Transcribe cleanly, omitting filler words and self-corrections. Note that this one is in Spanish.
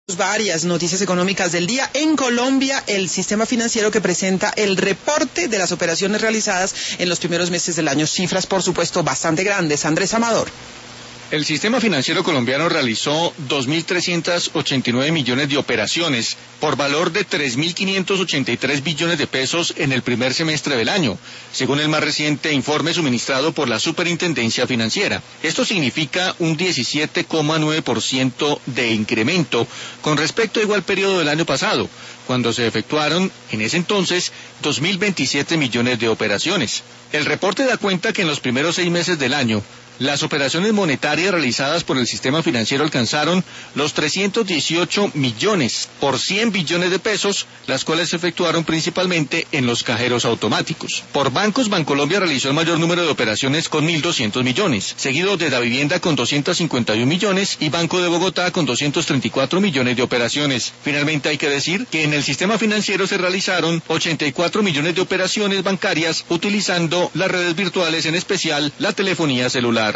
Varias noticias económicas del día. En Colombia, el sistema financiero que presenta el reporte de las operaciones realizadas en los primeros meses del año. Cifras, por supuesto, bastante grandes. Andrés Amador. El sistema financiero colombiano realizó 2.389 millones de operaciones por valor de 3.583 billones de pesos en el primer semestre del año, según el más reciente informe suministrado por la Superintendencia Financiera. Esto significa un 17,9% de incremento con respecto a igual periodo del año pasado, cuando se efectuaron, en ese entonces, 2.027 millones de operaciones. El reporte da cuenta que en los primeros 6 meses del año, las operaciones monetarias realizadas por el sistema financiero alcanzaron los 318 millones por 100 billones de pesos, las cuales se efectuaron principalmente en los cajeros automáticos. Por bancos, Bancolombia realizó el mayor número de operaciones con 1.200 millones, seguido de Davivienda con 251 millones y Banco de Bogotá con 234 millones de operaciones. Finalmente hay que decir que en el sistema financiero se realizaron 84 millones de operaciones bancarias utilizando las redes virtuales, en especial la telefonía celular.